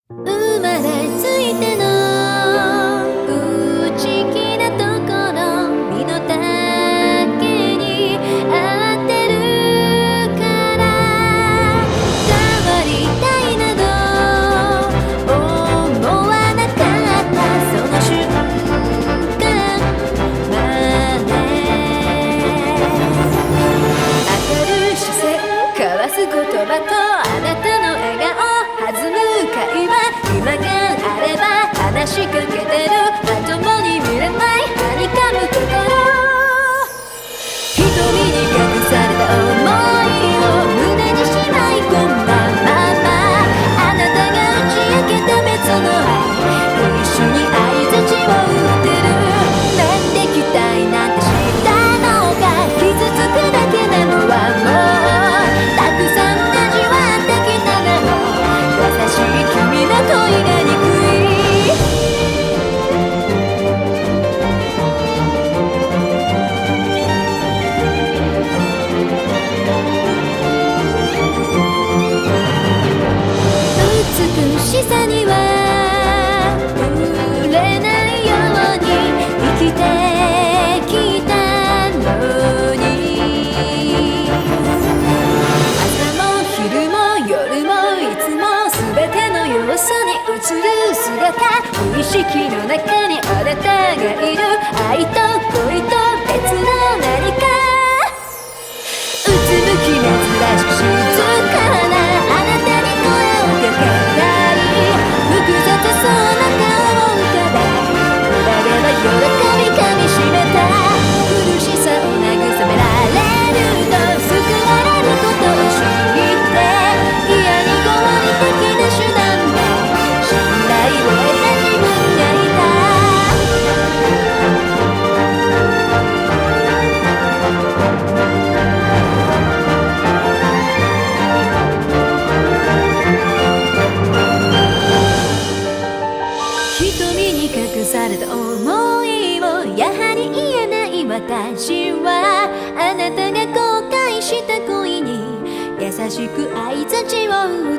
生まれついての内気なところ身の丈に合ってるから変わりたいなど思わなかったその瞬間まで明るい視線交わす言葉とあなたの笑顔弾む会話今があれば話しかけてるまともに見れないはにかむ心瞳に隠された想いを胸にしまい込んだままあなたが打ち明けた別の愛一緒に相槌を打ってるなんで期待なんてしたのか傷つくだけなのはもうたくさん味わってきただろう優しい君の恋が憎い美しさには触れないように生きてきたのに朝も昼も夜もいつも全ての要素に映る姿無意識の中にあなたがいる愛と恋と別の何かうつむき珍しく静かなあなたに声をかけたい複雑そうな顔を浮かべ裏では喜びかみしめた苦しさを慰められると救われることを知って嫌に合理的な手段で信頼を得た自分がいた瞳に隠された想いをやはり言えない私はあなたが後悔した恋に優しく相槌を打